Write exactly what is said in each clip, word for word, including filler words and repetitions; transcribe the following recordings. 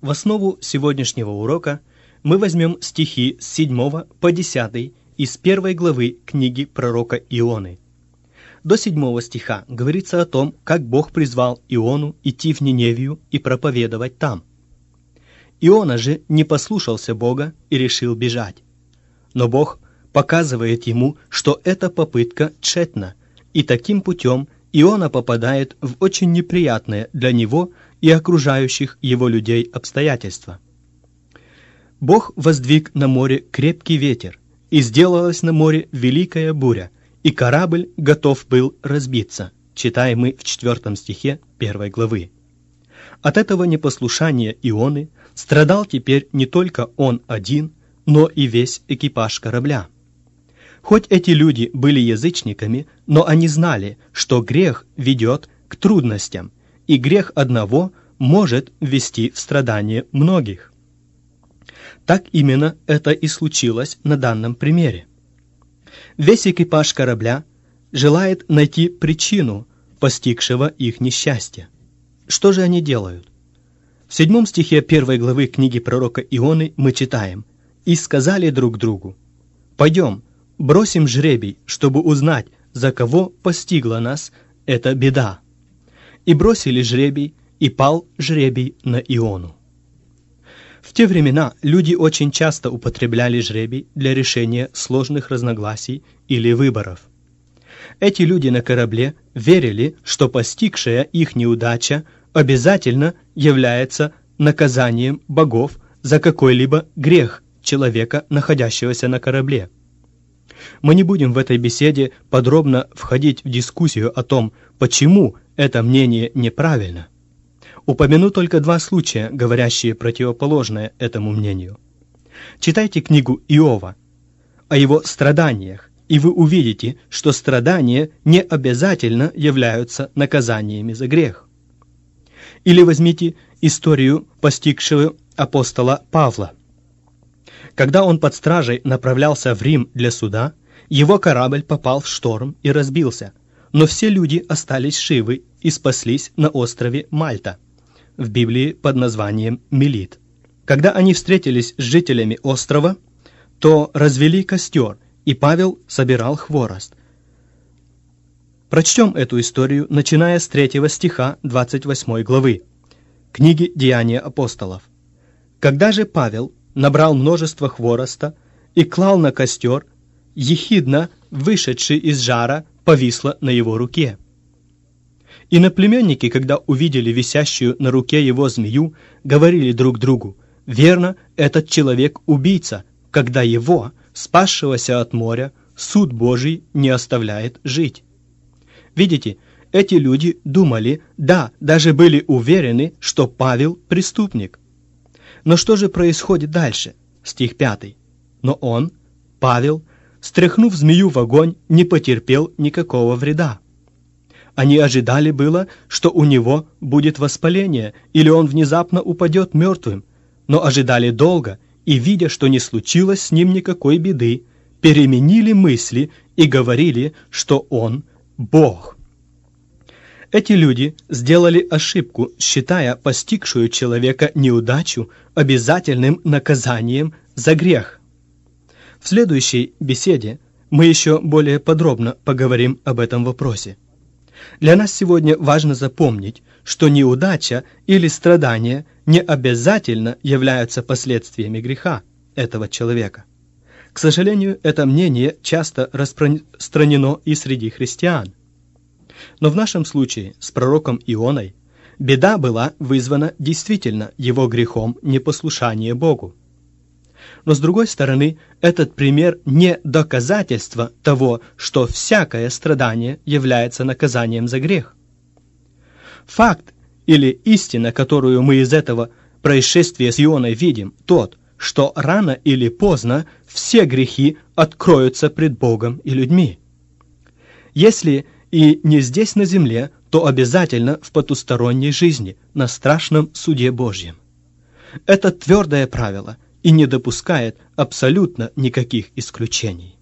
В основу сегодняшнего урока мы возьмем стихи с седьмого по десятый из первой главы книги пророка Ионы. До седьмого стиха говорится о том, как Бог призвал Иону идти в Ниневию и проповедовать там. Иона же не послушался Бога и решил бежать. Но Бог показывает ему, что эта попытка тщетна, и таким путем Иона попадает в очень неприятное для него и окружающих его людей обстоятельства. Бог воздвиг на море крепкий ветер, и сделалась на море великая буря, и корабль готов был разбиться, читаем мы в четвертом стихе первой главы. От этого непослушания Ионы страдал теперь не только он один, но и весь экипаж корабля. Хоть эти люди были язычниками, но они знали, что грех ведет к трудностям, и грех одного может ввести в страдания многих. Так именно это и случилось на данном примере. Весь экипаж корабля желает найти причину постигшего их несчастья. Что же они делают? В седьмом стихе первой главы книги пророка Ионы мы читаем: «И сказали друг другу: пойдем, бросим жребий, чтобы узнать, за кого постигла нас эта беда. И бросили жребий, и пал жребий на Иону». В те времена люди очень часто употребляли жребий для решения сложных разногласий или выборов. Эти люди на корабле верили, что постигшая их неудача обязательно является наказанием богов за какой-либо грех человека, находящегося на корабле. Мы не будем в этой беседе подробно входить в дискуссию о том, почему это мнение неправильно. Упомяну только два случая, говорящие противоположное этому мнению. Читайте книгу Иова о его страданиях, и вы увидите, что страдания не обязательно являются наказаниями за грех. Или возьмите историю постигшего апостола Павла. Когда он под стражей направлялся в Рим для суда, его корабль попал в шторм и разбился, но все люди остались живы и спаслись на острове Мальта, в Библии под названием Мелит. Когда они встретились с жителями острова, то развели костер, и Павел собирал хворост. Прочтем эту историю, начиная с третьего стиха двадцать восьмой главы книги «Деяния апостолов». «Когда же Павел набрал множество хвороста и клал на костер, ехидна, вышедший из жара, повисла на его руке. Иноплеменники, когда увидели висящую на руке его змею, говорили друг другу: верно, этот человек убийца, когда его, спасшегося от моря, суд Божий не оставляет жить». Видите, эти люди думали, да, даже были уверены, что Павел преступник. Но что же происходит дальше? Стих пятый. «Но он, Павел, стряхнув змею в огонь, не потерпел никакого вреда». Они ожидали было, что у него будет воспаление, или он внезапно упадет мертвым, но ожидали долго, и, видя, что не случилось с ним никакой беды, переменили мысли и говорили, что он Бог. Эти люди сделали ошибку, считая постигшую человека неудачу обязательным наказанием за грех. В следующей беседе мы еще более подробно поговорим об этом вопросе. Для нас сегодня важно запомнить, что неудача или страдания не обязательно являются последствиями греха этого человека. К сожалению, это мнение часто распространено и среди христиан. Но в нашем случае с пророком Ионой беда была вызвана действительно его грехом непослушания Богу. Но с другой стороны, этот пример не доказательство того, что всякое страдание является наказанием за грех. Факт или истина, которую мы из этого происшествия с Ионой видим, тот, что рано или поздно все грехи откроются пред Богом и людьми. Если и не здесь на земле, то обязательно в потусторонней жизни, на страшном суде Божьем. Это твердое правило и не допускает абсолютно никаких исключений.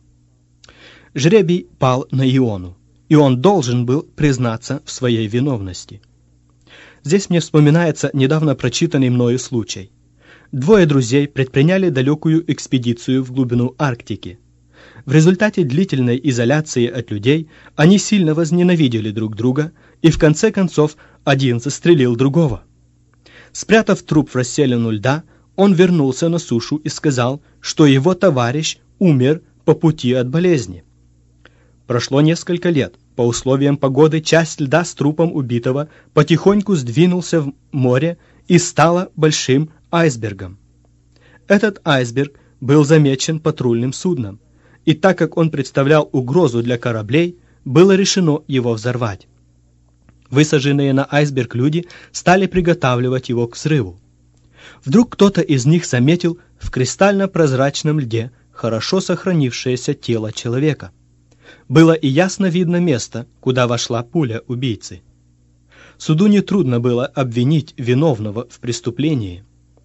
Жребий пал на Иону, и он должен был признаться в своей виновности. Здесь мне вспоминается недавно прочитанный мною случай. Двое друзей предприняли далекую экспедицию в глубину Арктики. В результате длительной изоляции от людей они сильно возненавидели друг друга, и в конце концов один застрелил другого. Спрятав труп в расселину льда, он вернулся на сушу и сказал, что его товарищ умер по пути от болезни. Прошло несколько лет. По условиям погоды часть льда с трупом убитого потихоньку сдвинулся в море и стала большим айсбергом. Этот айсберг был замечен патрульным судном, и так как он представлял угрозу для кораблей, было решено его взорвать. Высаженные на айсберг люди стали приготавливать его к взрыву. Вдруг кто-то из них заметил в кристально-прозрачном льде хорошо сохранившееся тело человека. Было и ясно видно место, куда вошла пуля убийцы. Суду нетрудно было обвинить виновного в преступлении.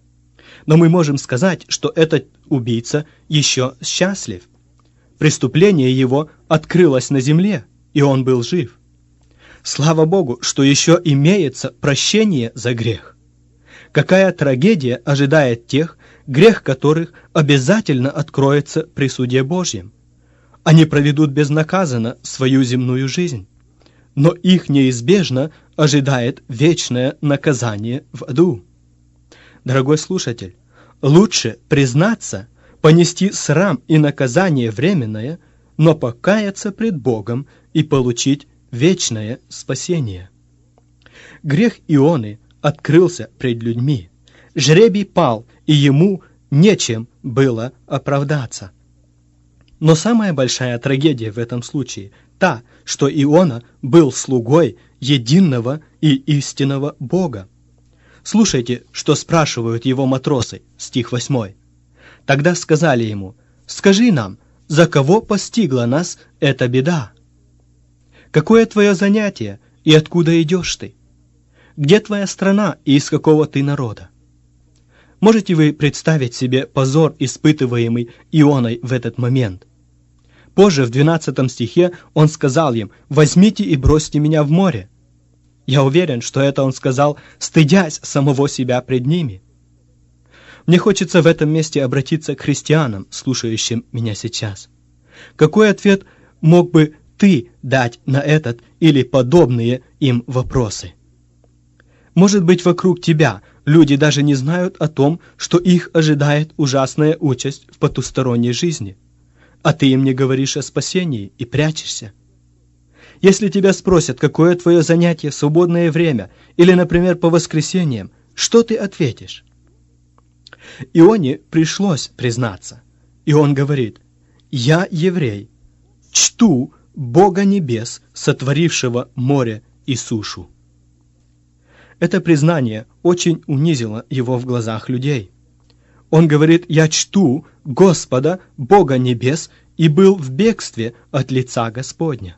Но мы можем сказать, что этот убийца еще счастлив. Преступление его открылось на земле, и он был жив. Слава Богу, что еще имеется прощение за грех. Какая трагедия ожидает тех, грех которых обязательно откроется при суде Божьем. Они проведут безнаказанно свою земную жизнь, но их неизбежно ожидает вечное наказание в аду. Дорогой слушатель, лучше признаться, понести срам и наказание временное, но покаяться пред Богом и получить вечное спасение. Грех Ионы открылся пред людьми. Жребий пал, и ему нечем было оправдаться. Но самая большая трагедия в этом случае та, что Иона был слугой единого и истинного Бога. Слушайте, что спрашивают его матросы, стих восьмой. Тогда сказали ему: «Скажи нам, за кого постигла нас эта беда? Какое твое занятие и откуда идешь ты? Где твоя страна и из какого ты народа?» Можете вы представить себе позор, испытываемый Ионой в этот момент? Позже, в двенадцатом стихе, он сказал им: «Возьмите и бросьте меня в море». Я уверен, что это он сказал, стыдясь самого себя пред ними. Мне хочется в этом месте обратиться к христианам, слушающим меня сейчас. Какой ответ мог бы ты дать на этот или подобные им вопросы? Может быть, вокруг тебя люди даже не знают о том, что их ожидает ужасная участь в потусторонней жизни, а ты им не говоришь о спасении и прячешься. Если тебя спросят, какое твое занятие в свободное время, или, например, по воскресеньям, что ты ответишь? Ионе пришлось признаться, и он говорит: «Я еврей, чту Бога небес, сотворившего море и сушу». Это признание очень унизило его в глазах людей. Он говорит: «Я чту Господа, Бога небес, и был в бегстве от лица Господня».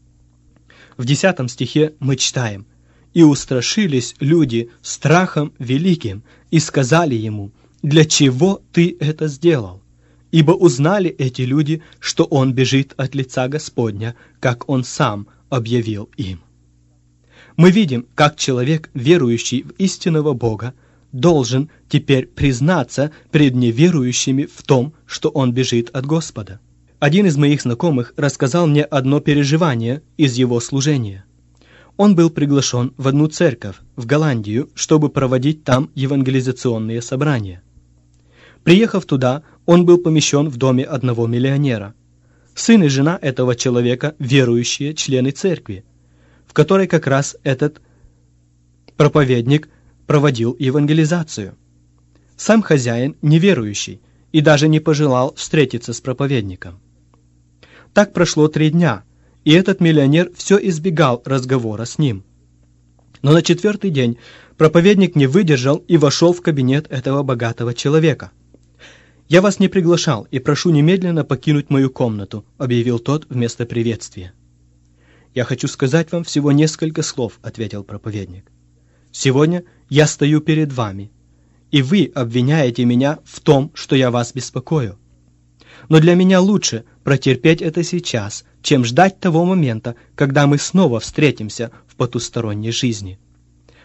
В десятом стихе мы читаем: «И устрашились люди страхом великим, и сказали ему: для чего ты это сделал? Ибо узнали эти люди, что он бежит от лица Господня, как он сам объявил им». Мы видим, как человек, верующий в истинного Бога, должен теперь признаться пред неверующими в том, что он бежит от Господа. Один из моих знакомых рассказал мне одно переживание из его служения. Он был приглашен в одну церковь в Голландию, чтобы проводить там евангелизационные собрания. Приехав туда, он был помещен в доме одного миллионера. Сын и жена этого человека – верующие члены церкви, в которой как раз этот проповедник проводил евангелизацию. Сам хозяин неверующий и даже не пожелал встретиться с проповедником. Так прошло три дня, и этот миллионер все избегал разговора с ним. Но на четвертый день проповедник не выдержал и вошел в кабинет этого богатого человека. «Я вас не приглашал и прошу немедленно покинуть мою комнату», — объявил тот вместо приветствия. «Я хочу сказать вам всего несколько слов», — ответил проповедник. «Сегодня я стою перед вами, и вы обвиняете меня в том, что я вас беспокою. Но для меня лучше протерпеть это сейчас, чем ждать того момента, когда мы снова встретимся в потусторонней жизни.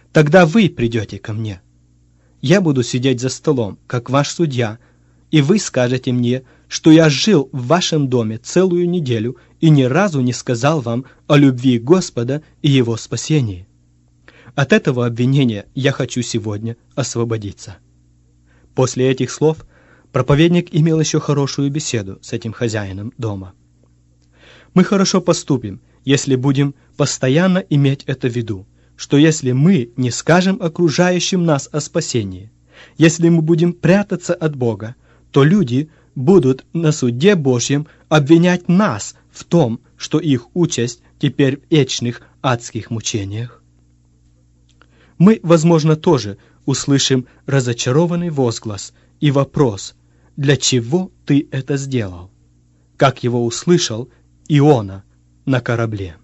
тогда вы придете ко мне. Я буду сидеть за столом, как ваш судья, и вы скажете мне, что я жил в вашем доме целую неделю и ни разу не сказал вам о любви Господа и Его спасении. От этого обвинения я хочу сегодня освободиться». После этих слов проповедник имел еще хорошую беседу с этим хозяином дома. Мы хорошо поступим, если будем постоянно иметь это в виду, что если мы не скажем окружающим нас о спасении, если мы будем прятаться от Бога, то люди будут на суде Божьем обвинять нас в том, что их участь теперь в вечных адских мучениях. Мы, возможно, тоже услышим разочарованный возглас и вопрос: «Для чего ты это сделал?» как его услышал Иона на корабле.